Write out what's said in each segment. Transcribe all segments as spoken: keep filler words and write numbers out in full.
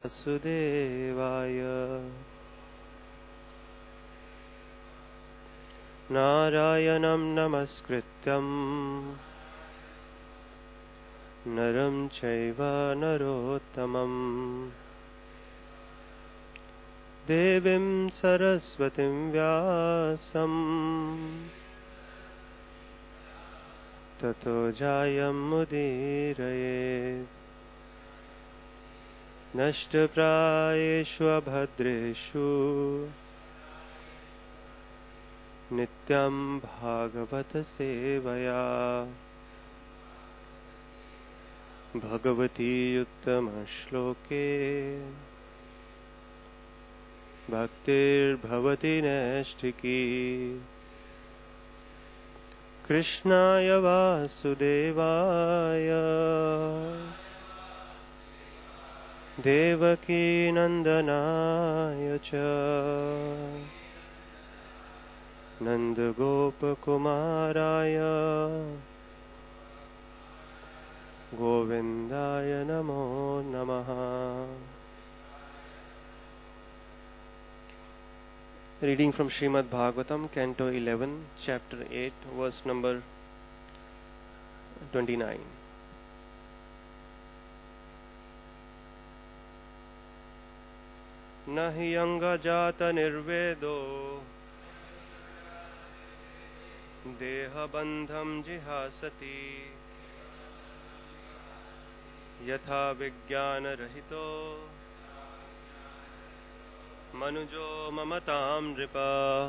वासुदेवाय नारायणं नमस्कृत्यं नरं चैव नरोत्तमं देवीं सरस्वतीं व्यासं ततो जयमुदीरयेत्। नष्टप्रायेषु अभद्रेषु नित्यं भागवत सेवया भगवती उत्तमश्लोके भक्तिर्भवति नैष्ठिकी। कृष्णाय वासुदेवाय देवकी नंदनाय च नंदगोपकुमाराय गोविंदाय नमो नमः। Reading from Srimad Bhagavatam, Canto eleven, Chapter eight, verse number twenty-nine. Nahi anga jata nirvedo deha bandham jihasati yatha vijnana rahito manujo mamatam nripa।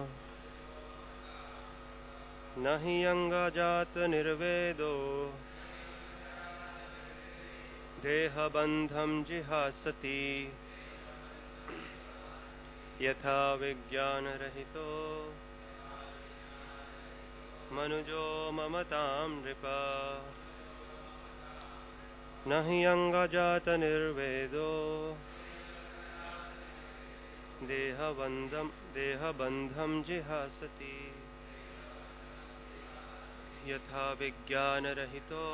nahi anga jata nirvedo deha bandham jihasati यथा विज्ञान रहितो मनुजो ममतां नृपा। नहि अंगजात निर्वेदो देहबन्धं देहबन्धं जिहासति यथा विज्ञान रहितो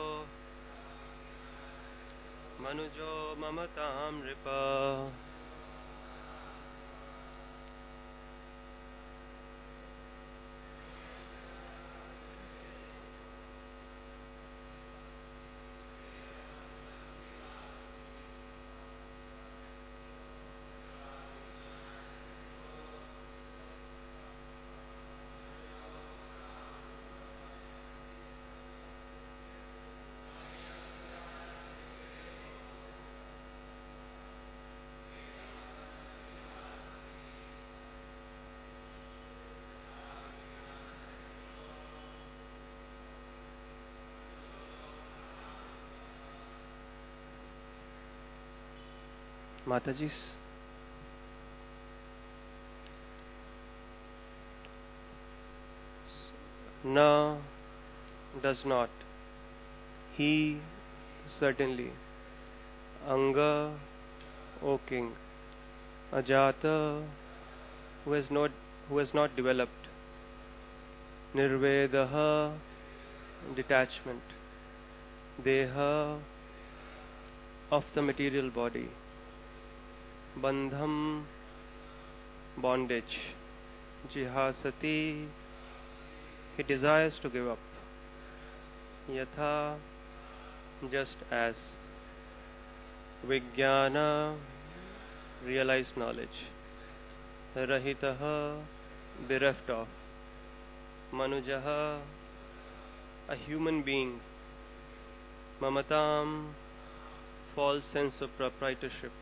मनुजो ममतां नृपा। Mataji, na does not, he certainly, anga, O king, ajata, who has not who has not developed, nirvedaha, detachment, deha, of the material body, bandham, bondage, jihasati, he desires to give up, yatha, just as, vijnana, realized knowledge, rahitaha, bereft of, manujaha, a human being, mamatam, false sense of proprietorship,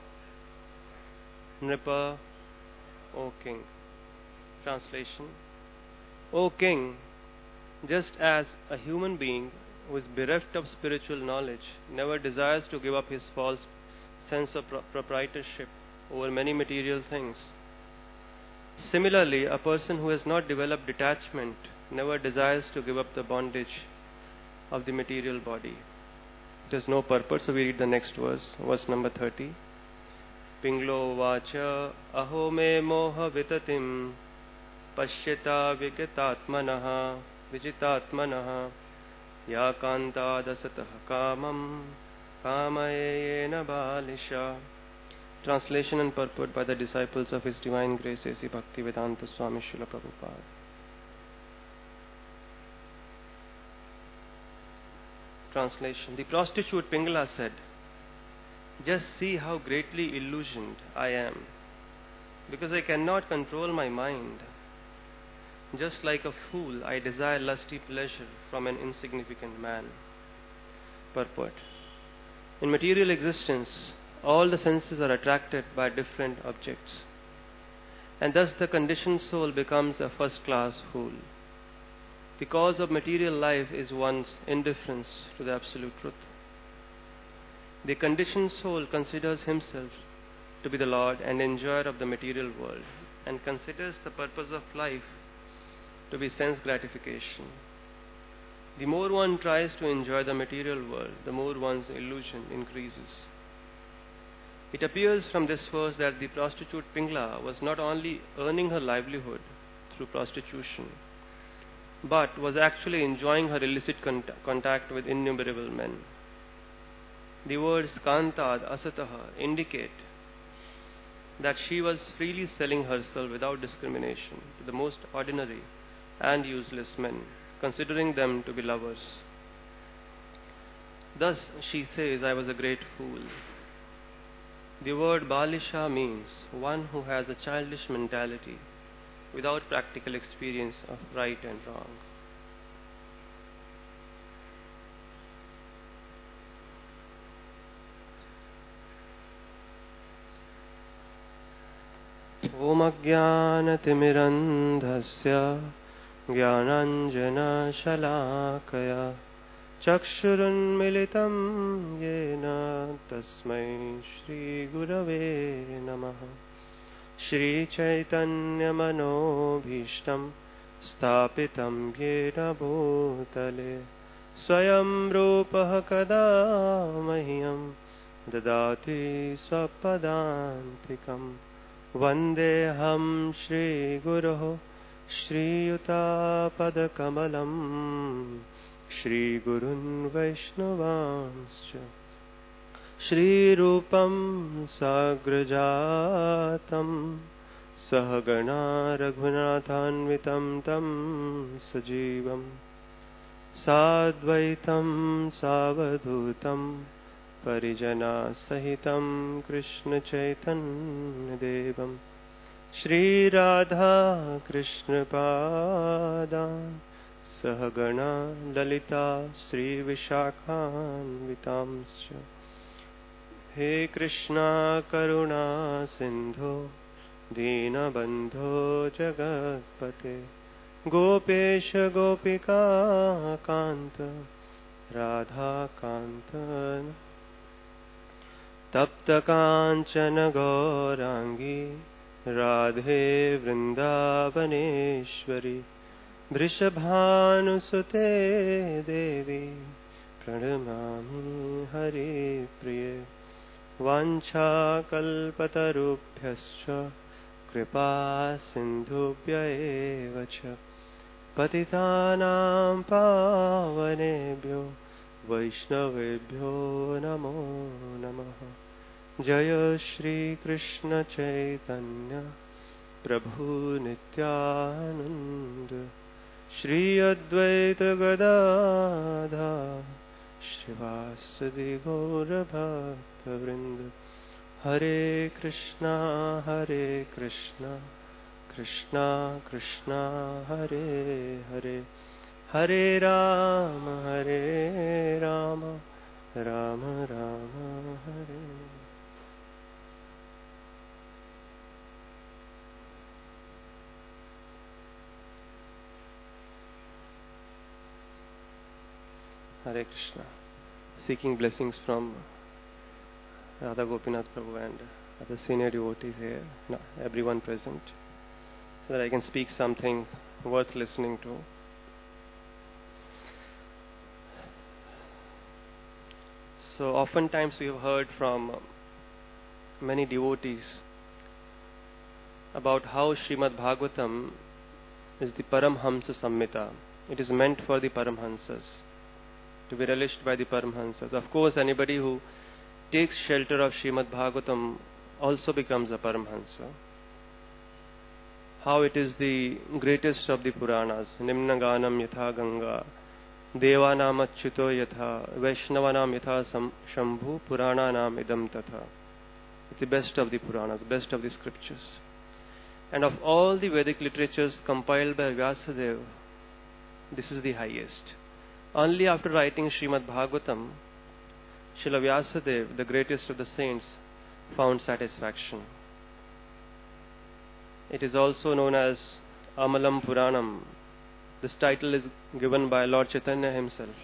Nripa, O king. Translation: O king, just as a human being who is bereft of spiritual knowledge never desires to give up his false sense of pro- proprietorship over many material things, similarly, a person who has not developed detachment never desires to give up the bondage of the material body. It has no purpose, so we read the next verse, verse number thirty. पिंगलो वाच अहो मे मोह विततिं पश्यता विगतात्मनः विजितात्मनः या कान्तादसतः कामं कामयेन बालिशा Translation and purport by the disciples of His Divine Grace A C Bhaktivedanta Swami Srila Prabhupada. Translation. The prostitute Pingala said, "Just see how greatly illusioned I am, because I cannot control my mind. Just like a fool, I desire lusty pleasure from an insignificant man." Purport. In material existence, all the senses are attracted by different objects, and thus the conditioned soul becomes a first-class fool. The cause of material life is one's indifference to the absolute truth. The conditioned soul considers himself to be the Lord and enjoyer of the material world, and considers the purpose of life to be sense gratification. The more one tries to enjoy the material world, the more one's illusion increases. It appears from this verse that the prostitute Pingala was not only earning her livelihood through prostitution, but was actually enjoying her illicit cont- contact with innumerable men. The words kantad asataha indicate that she was freely selling herself without discrimination to the most ordinary and useless men, considering them to be lovers. Thus she says, "I was a great fool." The word balisha means one who has a childish mentality without practical experience of right and wrong. Om Ajnanatimirandhasya Jnananjana Shalakaya Chakshurunmilitam Yena Tasmai Shri Gurave Namaha. Shri Chaitanya Manobhishtam Stapitam Yena Bhutale Swayam Rupaha Kada Mahyam Dadati Swapadantikam Vandeham Shri Guruho Shri Yuta Padakamalam Shri Gurun Vaishnavanscha Shri Rupam Sagrajatam Sahagana Raghunathanvitam Tam Sajivam Sadvaitam Savadhutam Parijana Sahitam Krishna Chaitanya Devam Shri Radha Krishna Padan Sahagana Lalita Sri Vishakhan Vitamscha. He Krishna Karuna Sindho Dina Bandho Jagatpate Gopesha Gopika Kanta Radha Kanta Tapta Kanchana Gaurangi Radhe Vrindavaneshwari Vrishabhanusute Devi Pranamami Hari Priye Vancha Kalpatarubhyascha Kripa Sindhubhya evacha Patitanam Pavanebhyo Vaishnavebhyo Namo Namaha. Jaya Shri Krishna Chaitanya Prabhu Nityananda Shri Advaita Gadadha Shrivasadi Gaura Bhakta Vrinda. Hare Krishna Hare Krishna Krishna Krishna Hare Hare Hare Rama Hare Rama Rama Rama Hare. Hare Krishna. Seeking blessings from Radha Gopinath Prabhu and other senior devotees here, no, everyone present, so that I can speak something worth listening to. So oftentimes we have heard from many devotees about how Srimad Bhagavatam is the Paramhamsa Samhita. It is meant for the Paramhamsas, to be relished by the Paramhamsas. Of course, anybody who takes shelter of Srimad Bhagavatam also becomes a Paramhansa. How it is the greatest of the Puranas. Nimna Ganam Yatha Ganga, Devanam Achyuto Yatha, Vaishnavanam Yatha Shambhu, Purananam Idam Tatha. It's the best of the Puranas, best of the scriptures. And of all the Vedic literatures compiled by Vyasadeva, this is the highest. Only after writing Srimad Bhagavatam, Srila Vyasadeva, the greatest of the saints, found satisfaction. It is also known as Amalam Puranam. This title is given by Lord Chaitanya himself.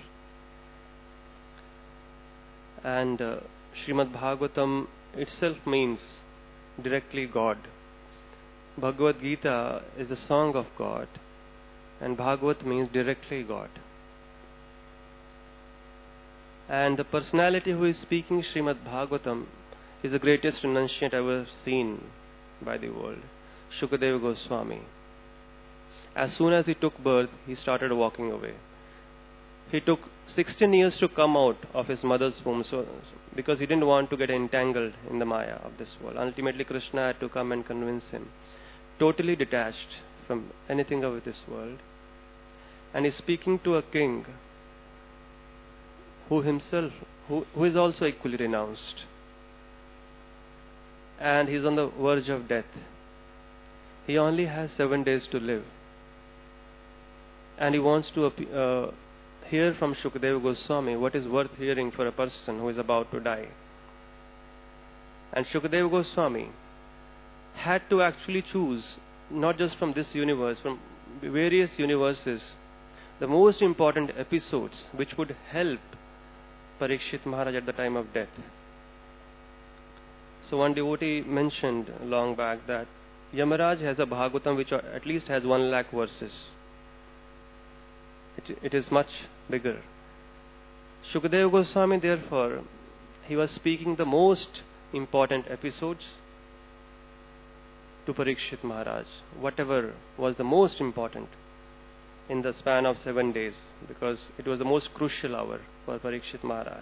And uh, Srimad Bhagavatam itself means directly God. Bhagavad Gita is the song of God, and Bhagavat means directly God. And the personality who is speaking Srimad Bhagavatam is the greatest renunciant ever seen by the world, Shukadeva Goswami. As soon as he took birth, he started walking away. He took sixteen years to come out of his mother's womb, so, because he didn't want to get entangled in the Maya of this world. Ultimately, Krishna had to come and convince him, totally detached from anything of this world. And he's speaking to a king who himself, who, who is also equally renounced. And he's on the verge of death. He only has seven days to live. And he wants to uh, hear from Shukadeva Goswami what is worth hearing for a person who is about to die. And Shukadeva Goswami had to actually choose, not just from this universe, from various universes, the most important episodes which would help Parikshit Maharaj at the time of death. So one devotee mentioned long back that Yamaraj has a Bhagavatam which at least has one lakh verses. It, it is much bigger. Shukadeva Goswami, therefore, he was speaking the most important episodes to Parikshit Maharaj, whatever was the most important in the span of seven days, because it was the most crucial hour for Parikshit Maharaj.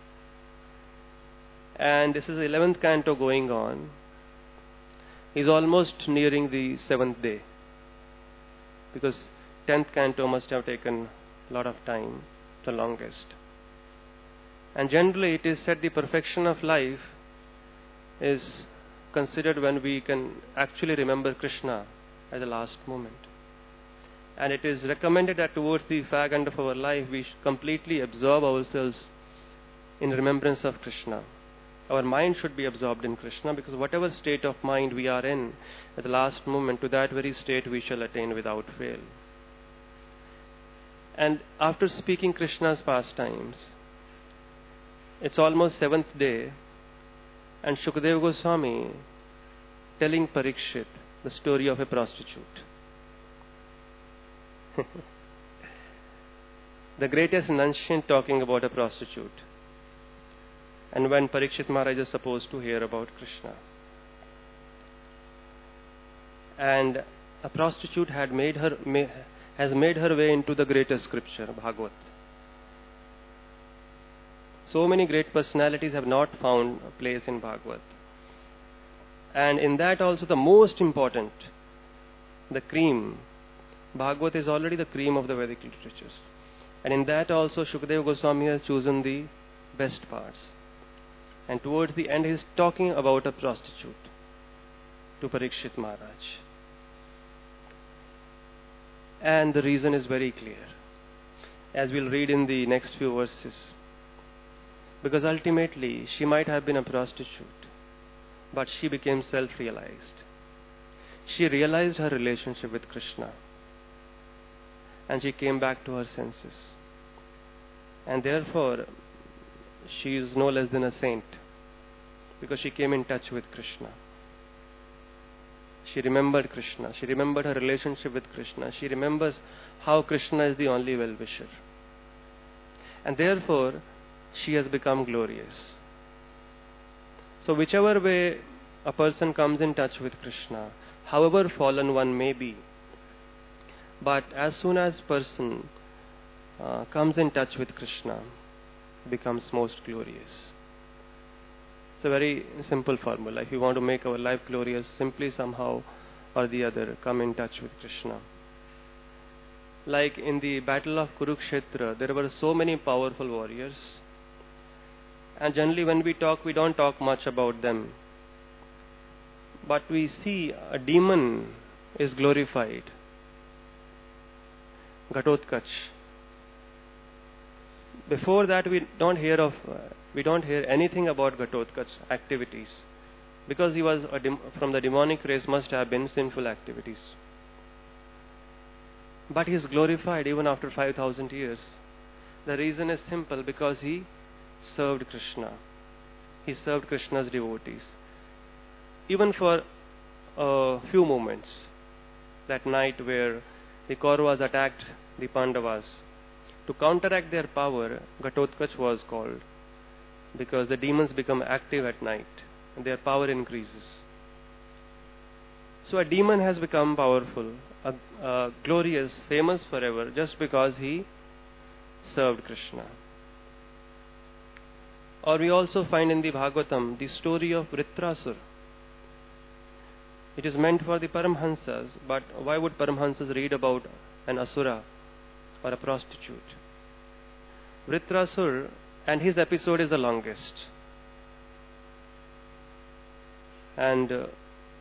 And this is the eleventh canto going on. He's almost nearing the seventh day, because tenth canto must have taken a lot of time, the longest. And generally it is said the perfection of life is considered when we can actually remember Krishna at the last moment. And it is recommended that towards the fag end of our life we should completely absorb ourselves in remembrance of Krishna. Our mind should be absorbed in Krishna, because whatever state of mind we are in at the last moment, to that very state we shall attain without fail. And after speaking Krishna's pastimes, it's almost seventh day, and Shukadeva Goswami telling Parikshit the story of a prostitute. The greatest renunciant talking about a prostitute. And when Parikshit Maharaj is supposed to hear about Krishna. And a prostitute had made her, has made her way into the greatest scripture, Bhagavat. So many great personalities have not found a place in Bhagavat. And in that also the most important, the cream. Bhagavat is already the cream of the Vedic literatures. And in that also Shukadeva Goswami has chosen the best parts. And towards the end he is talking about a prostitute to Parikshit Maharaj. And the reason is very clear, as we'll read in the next few verses. Because ultimately she might have been a prostitute, but she became self-realized. She realized her relationship with Krishna, and she came back to her senses. And therefore she is no less than a saint, because she came in touch with Krishna. She remembered Krishna. She remembered her relationship with Krishna. She remembers how Krishna is the only well-wisher. And therefore she has become glorious. So whichever way a person comes in touch with Krishna, however fallen one may be, but as soon as person uh, comes in touch with Krishna, becomes most glorious. It's a very simple formula. If you want to make our life glorious, simply somehow or the other come in touch with Krishna. Like in the battle of Kurukshetra, there were so many powerful warriors. And generally when we talk, we don't talk much about them. But we see a demon is glorified. Ghatotkach. Before that, we don't hear of, uh, we don't hear anything about Ghatotkach's activities, because he was a dem- from the demonic race, must have been sinful activities. But he is glorified even after five thousand years. The reason is simple, because he served Krishna. He served Krishna's devotees. Even for a few moments, that night where the Kauravas attacked the Pandavas, to counteract their power, Ghatotkach was called, because the demons become active at night and their power increases. So a demon has become powerful, a, a glorious, famous forever, just because he served Krishna. Or we also find in the Bhagavatam the story of Vritrasur. It is meant for the Paramhansas, but why would Paramhansas read about an Asura or a prostitute? Vritrasur, and his episode is the longest. And uh,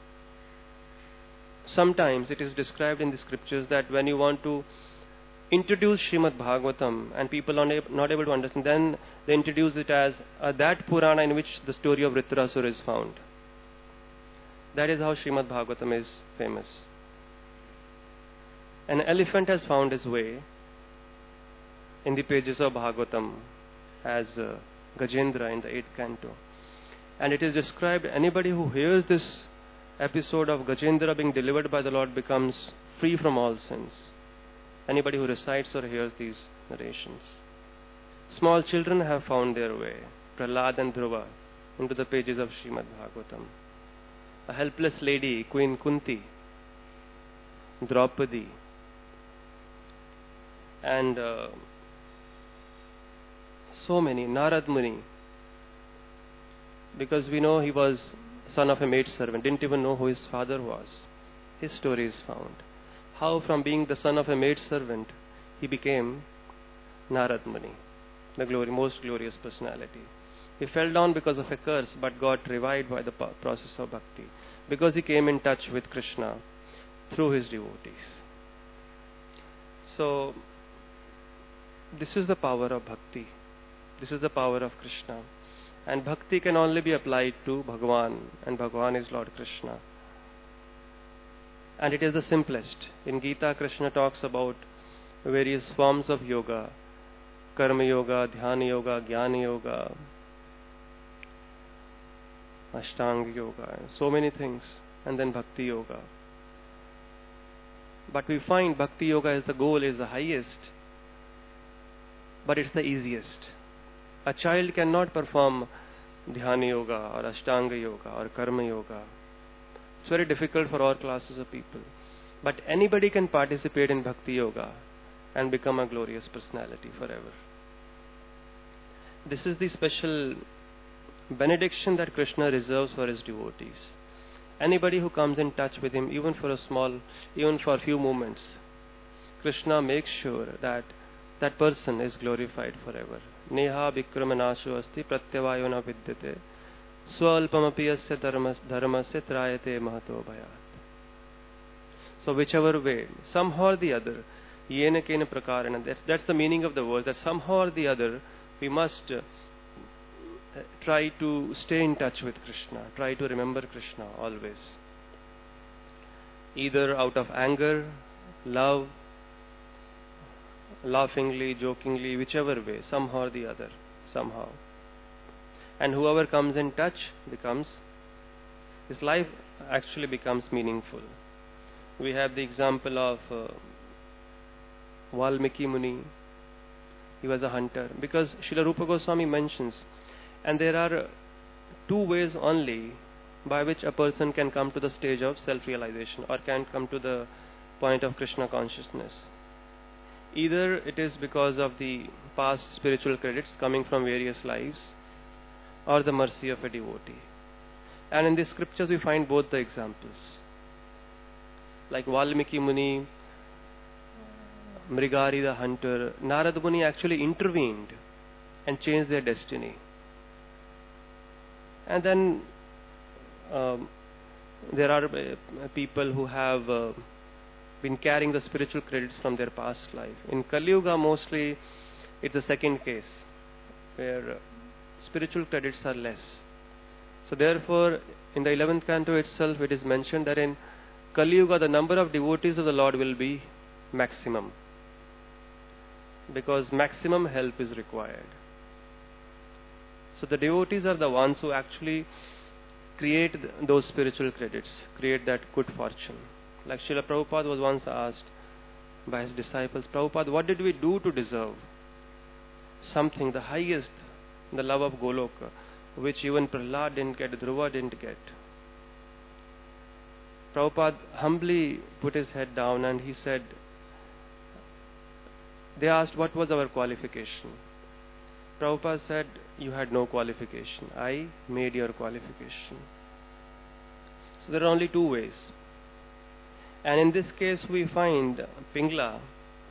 sometimes it is described in the scriptures that when you want to introduce Srimad Bhagavatam and people are not able to understand, then they introduce it as uh, that Purana in which the story of Vritrasur is found. That is how Srimad Bhagavatam is famous. An elephant has found his way in the pages of Bhagavatam as uh, Gajendra in the eighth canto. And it is described, anybody who hears this episode of Gajendra being delivered by the Lord becomes free from all sins. Anybody who recites or hears these narrations. Small children have found their way, Prahlad and Dhruva, into the pages of Srimad Bhagavatam. A helpless lady, Queen Kunti, Draupadi, and uh, so many, Narad Muni, because we know he was son of a maidservant, didn't even know who his father was. His story is found. How from being the son of a maidservant, he became Narad Muni, the glory, most glorious personality. He fell down because of a curse, but got revived by the process of bhakti, because he came in touch with Krishna through his devotees. So, this is the power of bhakti. This is the power of Krishna. And bhakti can only be applied to Bhagavan, and Bhagavan is Lord Krishna. And it is the simplest. In Gita, Krishna talks about various forms of yoga, Karma Yoga, Dhyana Yoga, Jnana Yoga, Ashtanga Yoga, and so many things, and then Bhakti Yoga. But we find Bhakti Yoga is the goal, is the highest, but it's the easiest. A child cannot perform Dhyana Yoga or Ashtanga Yoga or Karma Yoga. It's very difficult for all classes of people. But anybody can participate in Bhakti Yoga and become a glorious personality forever. This is the special benediction that Krishna reserves for his devotees. Anybody who comes in touch with him, even for a small, even for a few moments, Krishna makes sure that that person is glorified forever. Neha vikramanashu asti pratyavayo na vidyate swalpamapi asya dharmasya trayate mahato bhayat. So whichever way, somehow or the other, yena kena prakarana, that's, that's the meaning of the words, that somehow or the other we must uh, try to stay in touch with Krishna, try to remember Krishna always. Either out of anger, love, laughingly, jokingly, whichever way, somehow or the other, somehow. And whoever comes in touch becomes, his life actually becomes meaningful. We have the example of uh, Valmiki Muni. He was a hunter. Because Srila Rupa Goswami mentions, and there are two ways only by which a person can come to the stage of self-realization or can come to the point of Krishna consciousness. Either it is because of the past spiritual credits coming from various lives, or the mercy of a devotee. And in the scriptures we find both the examples. Like Valmiki Muni, Mrigari the hunter, Narad Muni actually intervened and changed their destiny. And then um, there are uh, people who have uh, been carrying the spiritual credits from their past life. In Kali Yuga, mostly it's the second case, where uh, spiritual credits are less. So therefore, in the eleventh canto itself, it is mentioned that in Kali Yuga, the number of devotees of the Lord will be maximum, because maximum help is required. So the devotees are the ones who actually create those spiritual credits, create that good fortune. Like Srila Prabhupada was once asked by his disciples, Prabhupada, what did we do to deserve something, the highest, the love of Goloka, which even Prahlad didn't get, Dhruva didn't get? Prabhupada humbly put his head down and he said, they asked what was our qualification. Prabhupada said, you had no qualification. I made your qualification. So there are only two ways. And in this case we find Pingla,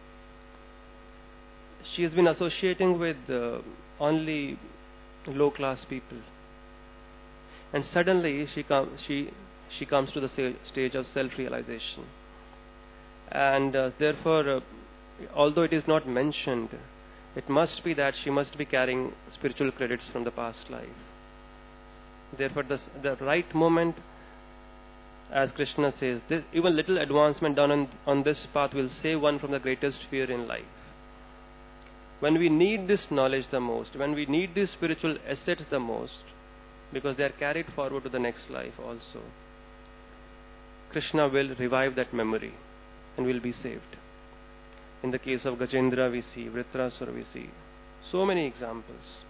she has been associating with uh, only low class people. And suddenly she, com- she, she comes to the stage of self-realization. And uh, therefore, uh, although it is not mentioned, it must be that she must be carrying spiritual credits from the past life. Therefore, the, the right moment, as Krishna says, this, even little advancement done on, on this path will save one from the greatest fear in life. When we need this knowledge the most, when we need these spiritual assets the most, because they are carried forward to the next life also, Krishna will revive that memory and will be saved. In the case of Gajendra we see, Vritrasura we see, so many examples.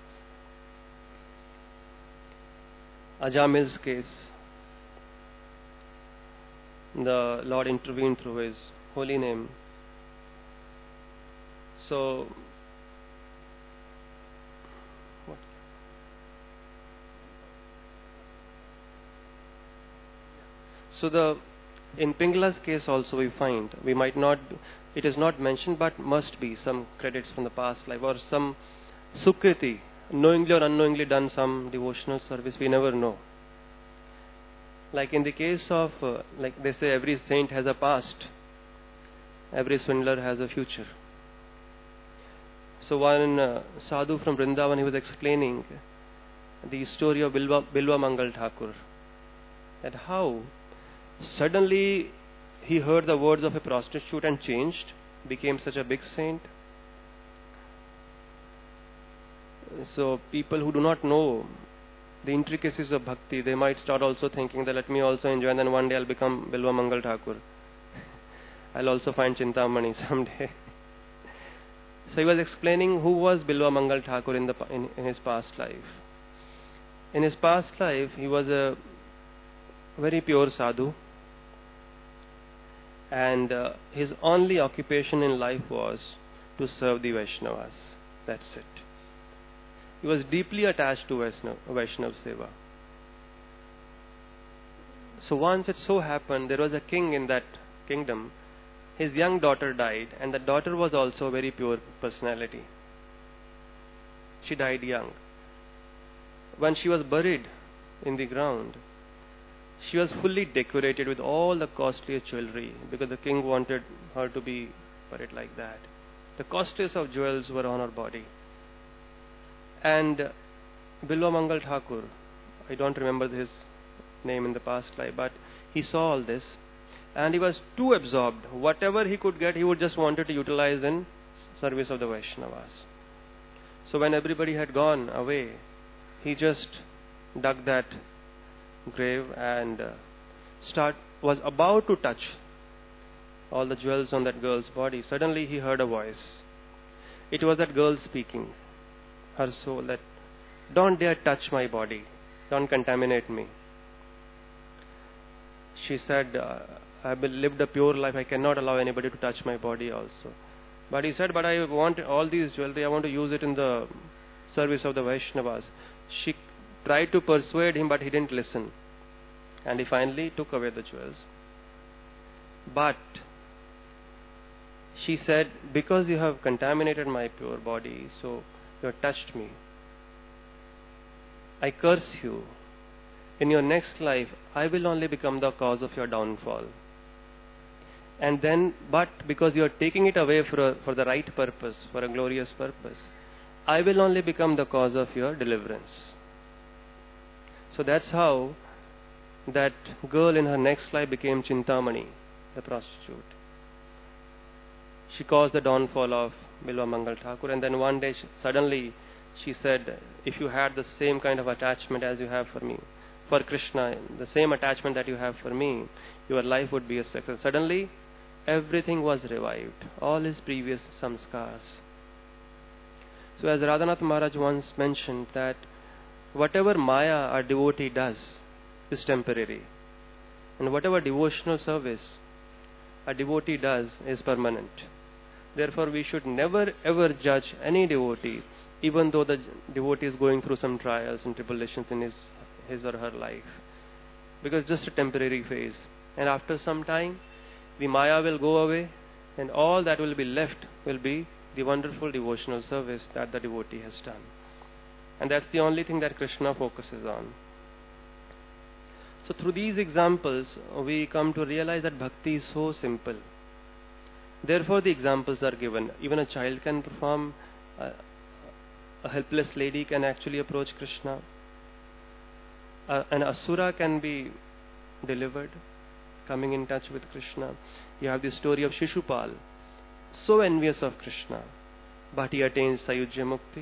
Ajamil's case, the Lord intervened through his holy name. So, what? So the in Pingla's case also we find, we might not, it is not mentioned, but must be some credits from the past life or some sukriti, knowingly or unknowingly done some devotional service, we never know. Like in the case of, uh, like they say, every saint has a past, every swindler has a future. So one uh, sadhu from Vrindavan, he was explaining the story of Bilwa, Bilwa Mangal Thakur, that how suddenly he heard the words of a prostitute and changed, became such a big saint. So people who do not know the intricacies of bhakti, they might start also thinking that let me also enjoy, and then one day I'll become Bilwa Mangal Thakur. I'll also find Chintamani someday. So he was explaining who was Bilwa Mangal Thakur in, the, in, in his past life. In his past life, he was a very pure sadhu, and uh, his only occupation in life was to serve the Vaishnavas. That's it. He was deeply attached to Vaishnav, Vaishnav Seva. So once it so happened, there was a king in that kingdom. His young daughter died, and the daughter was also a very pure personality. She died young. When she was buried in the ground, she was fully decorated with all the costliest jewelry, because the king wanted her to be buried like that. The costliest of jewels were on her body. And Bilwa Mangal Thakur, I don't remember his name in the past life, but he saw all this and he was too absorbed. Whatever he could get, he would just wanted to utilize in service of the Vaishnavas. So when everybody had gone away, he just dug that grave and uh, start was about to touch all the jewels on that girl's body. Suddenly he heard a voice. It was that girl speaking, her soul, that don't dare touch my body, don't contaminate me. She said, uh, I have lived a pure life, I cannot allow anybody to touch my body also. But he said, but I want all these jewelry, I want to use it in the service of the Vaishnavas. She tried to persuade him, but he didn't listen. And he finally took away the jewels. But she said, because you have contaminated my pure body, so you have touched me, I curse you. In your next life, I will only become the cause of your downfall. And then, but because you are taking it away for, a, for the right purpose, for a glorious purpose, I will only become the cause of your deliverance. So that's how that girl in her next life became Chintamani, the prostitute. She caused the downfall of Bilva Mangal Thakur, and then one day she, suddenly she said, if you had the same kind of attachment as you have for me, for Krishna, the same attachment that you have for me, your life would be a success. Suddenly, everything was revived, all his previous samskars. So as Radhanath Maharaj once mentioned that whatever Maya a devotee does is temporary, and whatever devotional service a devotee does is permanent. Therefore, we should never ever judge any devotee, even though the devotee is going through some trials and tribulations in his, his or her life, because it's just a temporary phase. And after some time, the Maya will go away, and all that will be left will be the wonderful devotional service that the devotee has done. And that's the only thing that Krishna focuses on. So through these examples, we come to realize that bhakti is so simple. Therefore, the examples are given. Even a child can perform, a, a helpless lady can actually approach Krishna, a, an asura can be delivered, coming in touch with Krishna. You have the story of Shishupal, so envious of Krishna, but he attains Sayujya Mukti.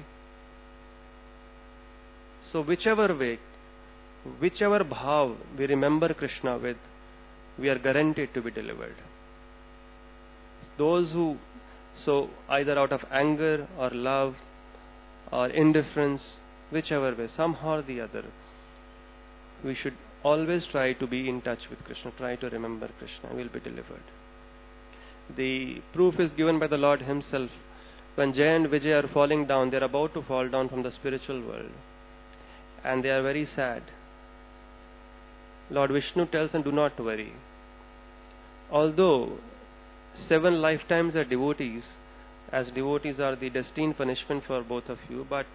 So whichever way, whichever bhav we remember Krishna with, we are guaranteed to be delivered. Those who, so either out of anger or love or indifference, whichever way, somehow or the other, we should always try to be in touch with Krishna, try to remember Krishna, we will be delivered. The proof is given by the Lord himself. When Jay and Vijay are falling down, they are about to fall down from the spiritual world, and they are very sad. Lord Vishnu tells them, do not worry. Although seven lifetimes are devotees, as devotees are the destined punishment for both of you, but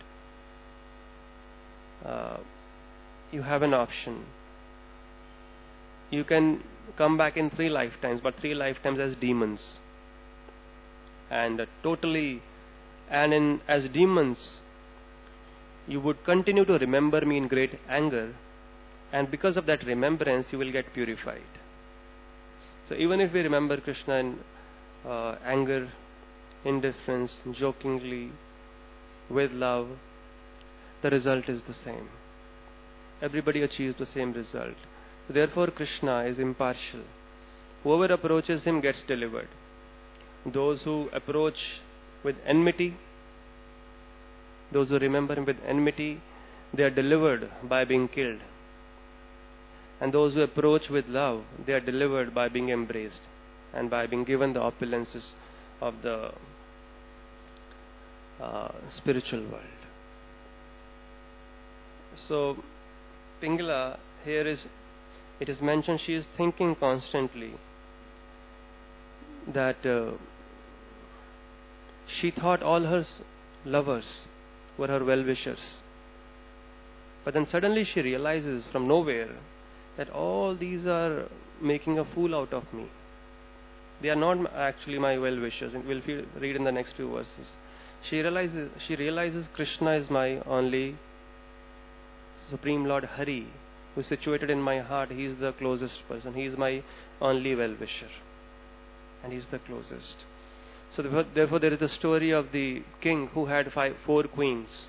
uh, you have an option. You can come back in three lifetimes, but three lifetimes as demons. And uh, totally, and in, as demons, you would continue to remember me in great anger, and because of that remembrance, you will get purified. So even if we remember Krishna in uh, anger, indifference, jokingly, with love, the result is the same. Everybody achieves the same result. Therefore, Krishna is impartial. Whoever approaches him gets delivered. Those who approach with enmity, those who remember him with enmity, they are delivered by being killed. And those who approach with love, they are delivered by being embraced and by being given the opulences of the uh, spiritual world. So, Pingala, here is, it is mentioned she is thinking constantly that uh, she thought all her lovers were her well-wishers. But then suddenly she realizes from nowhere that all these are making a fool out of me. They are not actually my well-wishers. And we'll read in the next few verses. She realizes, she realizes Krishna is my only Supreme Lord Hari, who is situated in my heart. He is the closest person. He is my only well-wisher. And he is the closest. So therefore, therefore there is a story of the king who had five, four queens.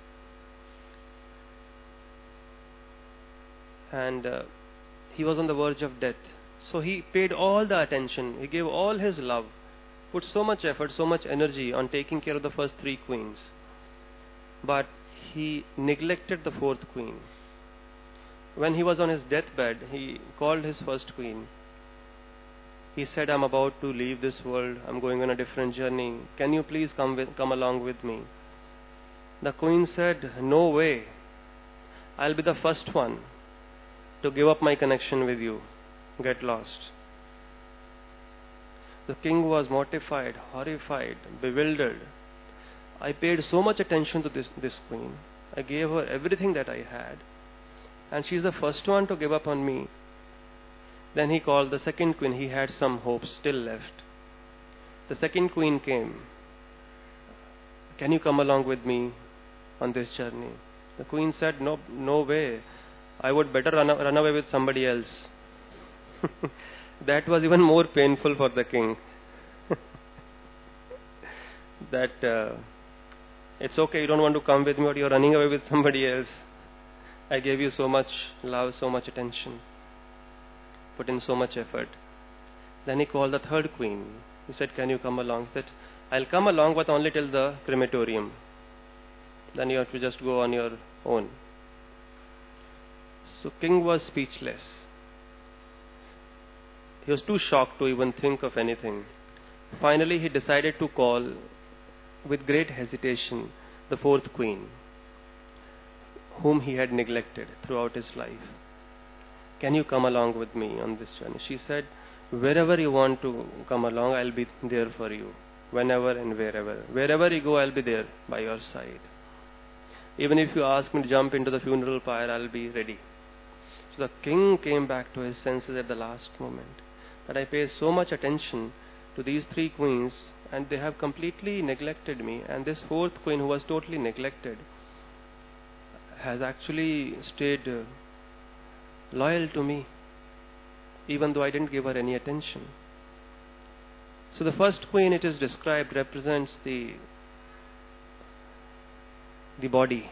And uh, he was on the verge of death. So he paid all the attention. He gave all his love. Put so much effort, so much energy on taking care of the first three queens. But he neglected the fourth queen. When he was on his deathbed, he called his first queen. He said, I'm about to leave this world. I'm going on a different journey. Can you please come with, come along with me? The queen said, no way. I'll be the first one to give up my connection with you. Get lost. The king was mortified, horrified, bewildered. I paid so much attention to this, this queen. I gave her everything that I had. And she's the first one to give up on me. Then he called the second queen. He had some hope still left. The second queen came. Can you come along with me on this journey? The queen said, no, no way. I would better run, run away with somebody else. That was even more painful for the king. that uh, it's okay, you don't want to come with me, but you're running away with somebody else. I gave you so much love, so much attention, put in so much effort. Then he called the third queen. He said, can you come along? He said, I'll come along, but only till the crematorium. Then you have to just go on your own. So king was speechless. He was too shocked to even think of anything. Finally, he decided to call, with great hesitation, the fourth queen, whom he had neglected throughout his life. Can you come along with me on this journey? She said, wherever you want to come along, I'll be there for you. Whenever and wherever. Wherever you go, I'll be there by your side. Even if you ask me to jump into the funeral pyre, I'll be ready. So the king came back to his senses at the last moment. That I paid so much attention to these three queens, and they have completely neglected me. And this fourth queen, who was totally neglected, has actually stayed uh, loyal to me, even though I didn't give her any attention. So the first queen, it is described, represents the the body.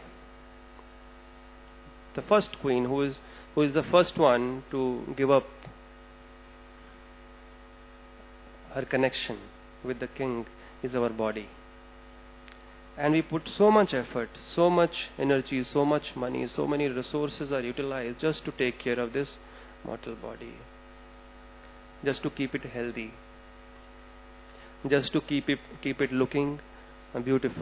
The first queen, who is who is the first one to give up her connection with the king, is our body. And we put so much effort, so much energy, so much money, so many resources are utilized just to take care of this mortal body, just to keep it healthy, just to keep it keep it looking beautiful.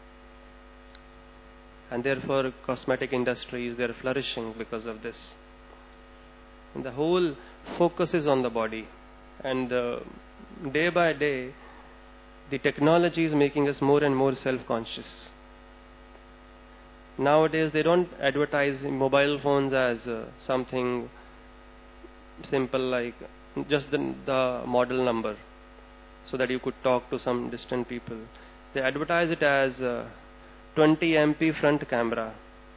And therefore cosmetic industries, they are flourishing because of this. And the whole focus is on the body. And uh, day by day, the technology is making us more and more self-conscious. Nowadays, they don't advertise mobile phones as uh, something simple like just the, the model number, so that you could talk to some distant people. They advertise it as uh, twenty megapixel front camera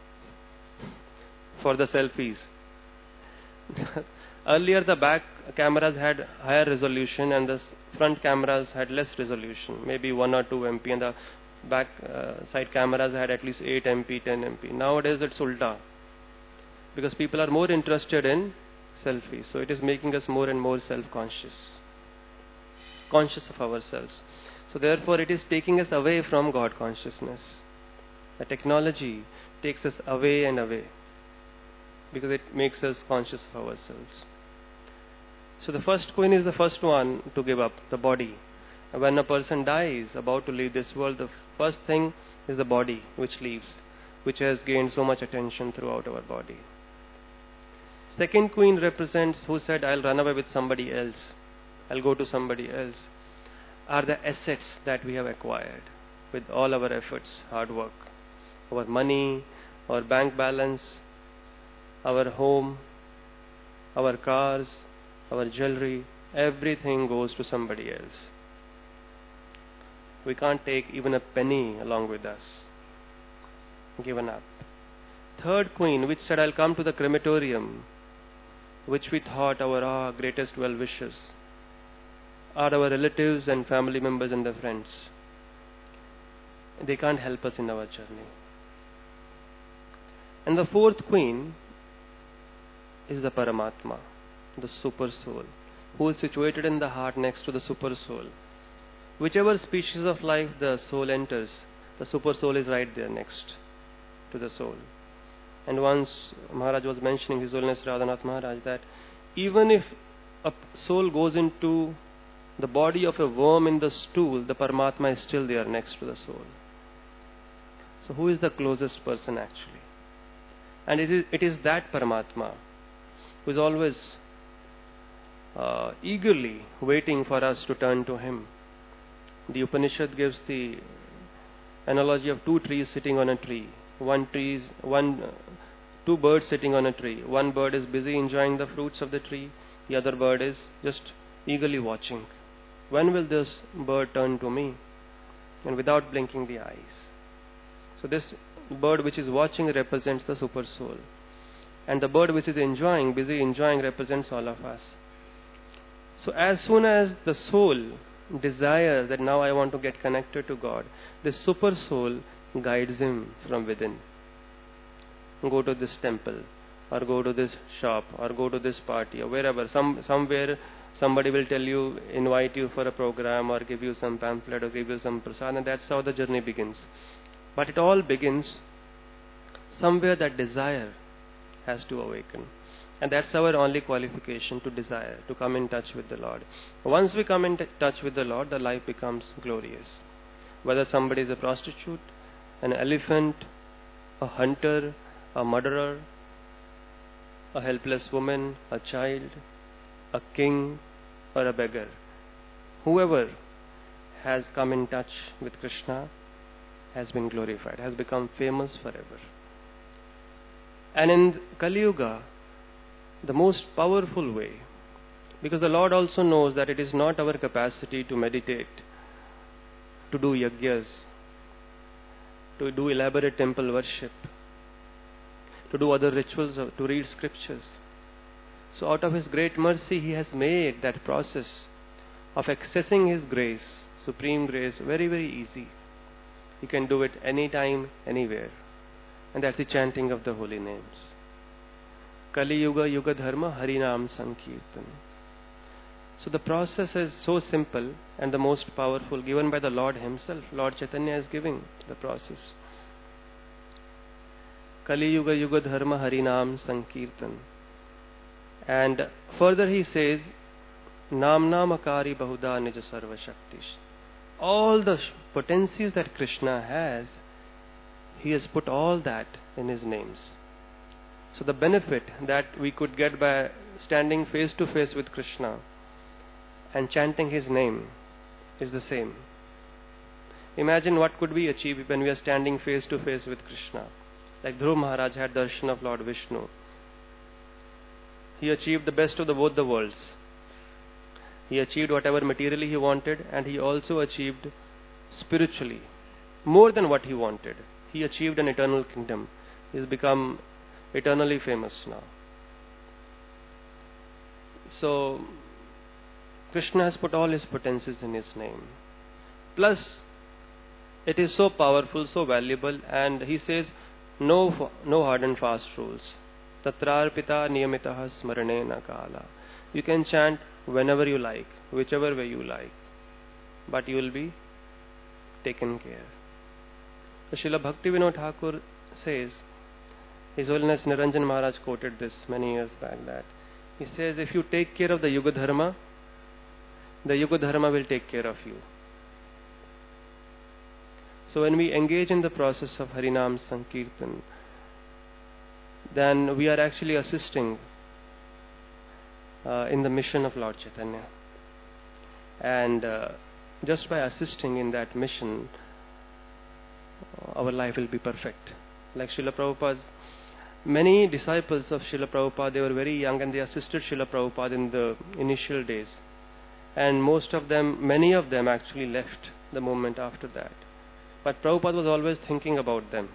for the selfies. Earlier, the back cameras had higher resolution and the front cameras had less resolution, maybe one or two megapixel, and the back uh, side cameras had at least eight megapixel, ten megapixel. Nowadays, it's ulta, because people are more interested in selfies. So it is making us more and more self-conscious, conscious of ourselves. So therefore, it is taking us away from God consciousness. The technology takes us away and away, because it makes us conscious of ourselves. So the first queen is the first one to give up, the body. When a person dies, about to leave this world, the first thing is the body which leaves, which has gained so much attention throughout our body. Second queen represents, who said, I'll run away with somebody else, I'll go to somebody else, are the assets that we have acquired with all our efforts, hard work. Our money, our bank balance, our home, our cars, our jewelry, everything goes to somebody else. We can't take even a penny along with us. Given up. Third queen, which said, I'll come to the crematorium, which we thought our ah, greatest well-wishers, are our relatives and family members and their friends. They can't help us in our journey. And the fourth queen is the Paramatma, the super soul, who is situated in the heart next to the super soul. Whichever species of life the soul enters, the super soul is right there next to the soul. And once Maharaj was mentioning, His Holiness Radhanath Maharaj, that even if a soul goes into the body of a worm in the stool, the Paramatma is still there next to the soul. So who is the closest person actually? And it is, it is that Paramatma who is always uh, eagerly waiting for us to turn to Him. The Upanishad gives the analogy of two trees sitting on a tree. One tree is, one, uh, two birds sitting on a tree. One bird is busy enjoying the fruits of the tree. The other bird is just eagerly watching. When will this bird turn to me? And without blinking the eyes. So this bird which is watching represents the super soul. And the bird which is enjoying, busy enjoying, represents all of us. So as soon as the soul desires that now I want to get connected to God, the super soul guides him from within. Go to this temple, or go to this shop, or go to this party, or wherever. Some somewhere somebody will tell you, invite you for a program, or give you some pamphlet, or give you some prasad, and that's how the journey begins. But it all begins somewhere. That desire has to awaken. And that's our only qualification, to desire, to come in touch with the Lord. Once we come in t- touch with the Lord, the life becomes glorious. Whether somebody is a prostitute, an elephant, a hunter, a murderer, a helpless woman, a child, a king, or a beggar. Whoever has come in touch with Krishna has been glorified, has become famous forever. And in Kali Yuga, the most powerful way, because the Lord also knows that it is not our capacity to meditate, to do yajnas, to do elaborate temple worship, to do other rituals, to read scriptures. So out of His great mercy, He has made that process of accessing His grace, supreme grace, very, very easy. You can do it anytime, anywhere. And that's the chanting of the holy names. Kali Yuga Yuga Dharma Harinam Sankirtan. So the process is so simple and the most powerful, given by the Lord Himself. Lord Chaitanya is giving the process. Kali Yuga Yuga Dharma Harinam Sankirtan. And further He says, Namna Makari Bahuda Nija Sarva Shaktish. All the potencies that Krishna has, He has put all that in His names. So the benefit that we could get by standing face to face with Krishna and chanting His name is the same. Imagine what could we achieve when we are standing face to face with Krishna. Like Dhruv Maharaj had darshan of Lord Vishnu. He achieved the best of the both the worlds. He achieved whatever materially he wanted, and he also achieved spiritually more than what he wanted. He achieved an eternal kingdom. He has become eternally famous now. So Krishna has put all his potencies in His name. Plus, it is so powerful, so valuable, and He says, no, no hard and fast rules. Tatrarpita niyamitaha smaranena kala. You can chant whenever you like, whichever way you like, but you will be taken care. So Srila Bhaktivinoda Thakur says, His Holiness Niranjan Maharaj quoted this many years back, that he says, if you take care of the Yuga Dharma, the Yuga Dharma will take care of you. So when we engage in the process of Harinam Sankirtan, then we are actually assisting uh, in the mission of Lord Chaitanya. And uh, just by assisting in that mission, uh, our life will be perfect. Like Srila Prabhupada's, many disciples of Srila Prabhupada, they were very young and they assisted Srila Prabhupada in the initial days. And most of them, many of them actually left the moment after that. But Prabhupada was always thinking about them.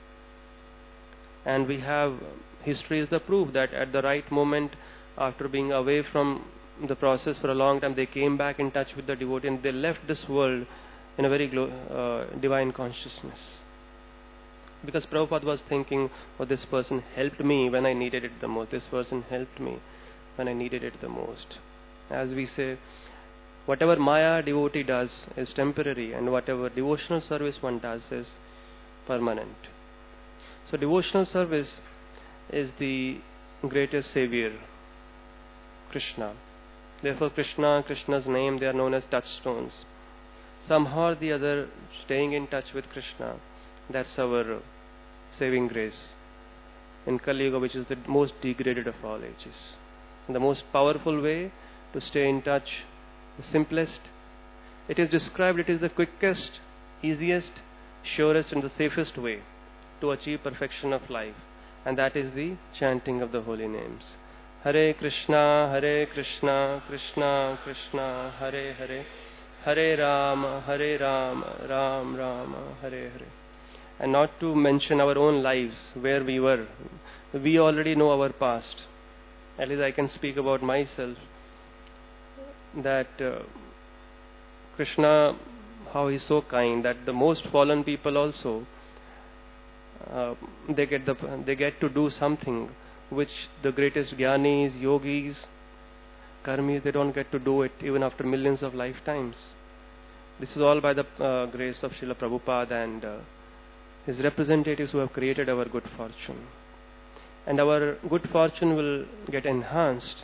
And we have, history is the proof that at the right moment, after being away from the process for a long time, they came back in touch with the devotee and they left this world in a very glo- uh, divine consciousness. Because Prabhupada was thinking, oh, this person helped me when I needed it the most. This person helped me when I needed it the most. As we say, whatever Maya devotee does is temporary, and whatever devotional service one does is permanent. So devotional service is the greatest savior, Krishna. Therefore Krishna, Krishna's name, they are known as touchstones. Somehow or the other, staying in touch with Krishna, that's our saving grace. in Kali Yuga, which is the most degraded of all ages. And the most powerful way to stay in touch, the simplest, it is described, it is the quickest, easiest, surest and the safest way to achieve perfection of life. And that is the chanting of the holy names. Hare Krishna, Hare Krishna, Krishna Krishna, Hare Hare, Hare Rama, Hare Rama, Ram Rama, Hare Hare. And not to mention our own lives, where we were. We already know our past. At least I can speak about myself. That uh, Krishna, how He is so kind, that the most fallen people also, uh, they get the they get to do something which the greatest jnanis, yogis, karmis, they don't get to do it even after millions of lifetimes. This is all by the uh, grace of Srila Prabhupada and uh, his representatives who have created our good fortune. And our good fortune will get enhanced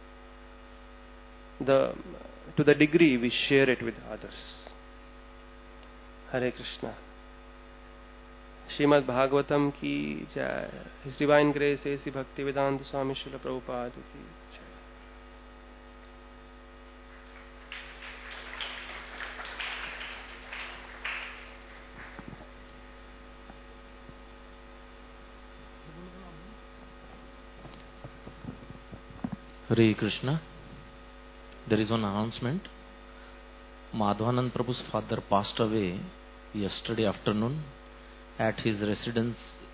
the to the degree we share it with others. Hare Krishna. Srimad Bhagavatam ki jai. His Divine Grace A C Bhaktivedanta Swami Srila Prabhupada ki jai. Hare Krishna. There is one announcement. Madhvanand Prabhu's father passed away yesterday afternoon at his residence